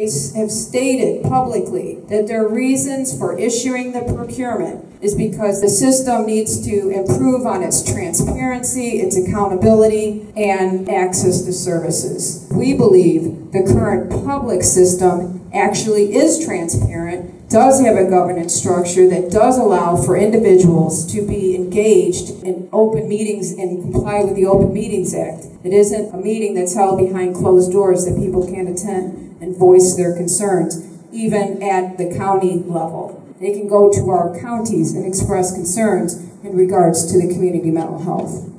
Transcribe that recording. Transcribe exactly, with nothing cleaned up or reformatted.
They have stated publicly that their reasons for issuing the procurement is because the system needs to improve on its transparency, its accountability, and access to services. We believe the current public system actually is transparent, does have a governance structure that does allow for individuals to be engaged in open meetings and comply with the Open Meetings Act. It isn't a meeting that's held behind closed doors that people can't attend and voice their concerns, even at the county level. They can go to our counties and express concerns in regards to the community mental health.